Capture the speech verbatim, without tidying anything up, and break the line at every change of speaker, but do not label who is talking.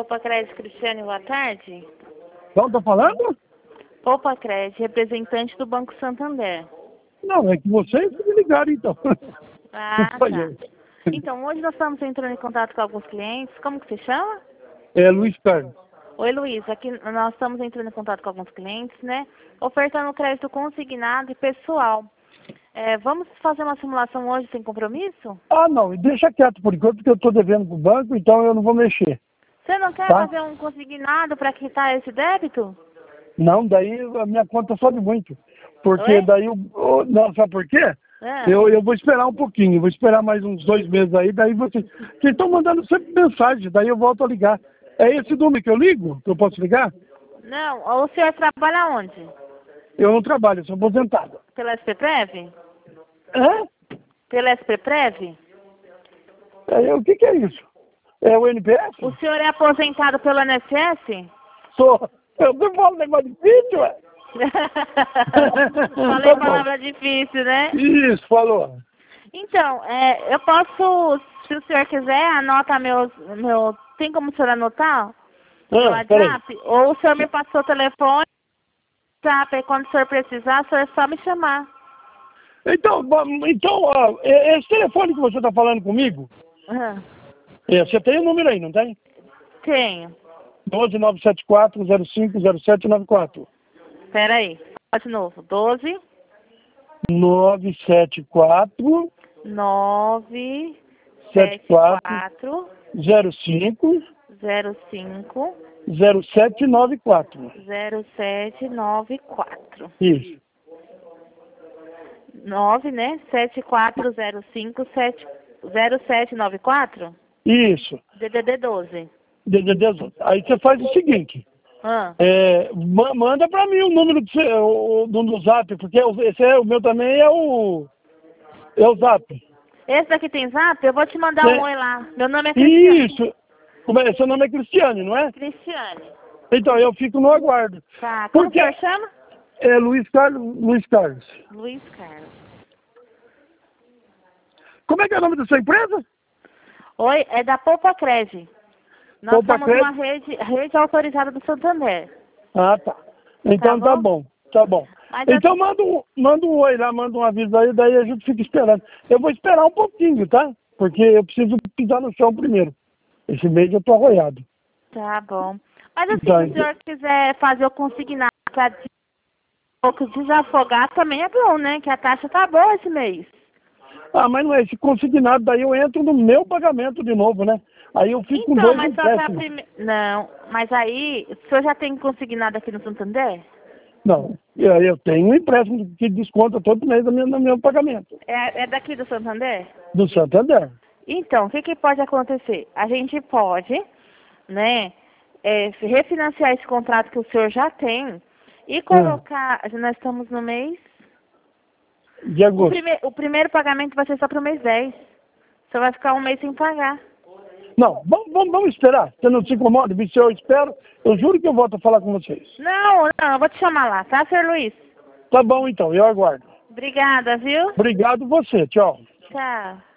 Poupa Crédito, Cristiane, boa tarde.
Então, tá falando?
Poupa Crédito, representante do Banco Santander.
Não, é que vocês me ligaram, então.
Ah,
Não foi
tá.
eu.
Então, hoje nós estamos entrando em contato com alguns clientes. Como que você chama?
É Luiz Carlos.
Oi, Luiz. Aqui nós estamos entrando em contato com alguns clientes, né? Ofertando crédito consignado e pessoal. É, vamos fazer uma simulação hoje sem compromisso?
Ah, não, deixa quieto por enquanto, porque eu estou devendo pro banco, então eu não vou mexer.
Você não quer
Tá?
fazer um consignado para quitar esse débito?
Não, daí a minha conta sobe muito. Porque
Oi?
daí, eu, eu- não, sabe por quê?
É.
Eu, eu vou esperar um pouquinho, vou esperar mais uns dois meses aí, daí vocês... Vocês estão mandando sempre mensagem, daí eu volto a ligar. É esse número que eu ligo, que eu posso ligar?
Não, o senhor trabalha onde?
Eu não trabalho, eu sou aposentado.
Pela S P Prev?
Hã?
Pela S P Prev?
É, o que que é isso? É o N P S?
O senhor é aposentado pelo I N S S?
Sou. Eu não falo negócio difícil, ué.
Falei
Tá bom.
palavra difícil, né?
Isso, falou.
Então, é, eu posso, se o senhor quiser, anota meus, meu, tem como o senhor anotar? Meu
Ah, peraí.
WhatsApp? Ou o senhor me passou o telefone, WhatsApp, aí quando o senhor precisar, o senhor é só me chamar.
Então, bom, então ó, é- esse telefone que você está falando comigo,
Aham.
é, você tem o número aí, não tem?
Tenho.
doze nove sete quatro zero cinco zero sete nove quatro.
Espera aí. Fala de novo. doze,
nove sete quatro
nove,
sete
sete,
quatro
quatro,
zero cinco
zero cinco,
zero sete nove quatro.
zero sete nove quatro.
Isso.
nove, né? sete quatro zero cinco sete zero sete nove quatro?
Isso.
D D D doze.
D D D dezoito. Aí você faz o seguinte.
Ah,
É, ma- manda pra mim o número do, seu- o- do, do zap, porque o- esse é o meu também, é o é o zap.
esse daqui tem zap? Eu vou te mandar
Tem.
um oi lá. Meu nome é Cristiane.
Isso. Como é? Seu nome é Cristiane, não é?
Cristiane.
Então eu fico no aguardo.
Tá. Como
Porque
o senhor chama?
é Luiz Carlos, Luiz Carlos.
Luiz Carlos.
Como é que é o nome da sua empresa?
Oi, é da Poupa Crédito. Nós
Poupa
somos
Crédito?
uma rede, rede autorizada do Santander.
Ah, tá. Então
Tá
tá
bom?
bom, tá bom.
Mas
Então
assim-
manda um, manda um oi lá, manda um aviso aí, daí a gente fica esperando. Eu vou esperar um pouquinho, tá? Porque eu preciso pisar no chão primeiro. Esse mês eu tô arroiado.
Tá bom. Mas assim,
Tá,
se o senhor quiser fazer o consignado para um pouco desafogar, também é bom, né? Que a taxa tá boa esse mês.
Ah, mas não é esse consignado, daí eu entro no meu pagamento de novo, né? Aí eu fico com
Então,
dois
mas só que a
empréstimos.
primeira... Não, mas aí, o senhor já tem consignado aqui no Santander?
Não, eu eu tenho um empréstimo que desconta todo mês no meu, no meu pagamento.
É, é daqui do Santander?
Do Santander.
Então, o que, que pode acontecer? A gente pode, né, é, refinanciar esse contrato que o senhor já tem e colocar... Nós estamos no mês...
De
O,
agosto.
prime, o primeiro pagamento vai ser só para o mês dez. Você vai ficar um mês sem pagar.
Não, vamos, vamos, vamos esperar. Você não se incomoda? Se eu espero, eu juro que eu volto a falar com vocês.
Não, não, eu vou te chamar lá, tá, senhor Luiz?
Tá bom então, eu aguardo.
Obrigada, viu?
Obrigado você, tchau.
Tchau.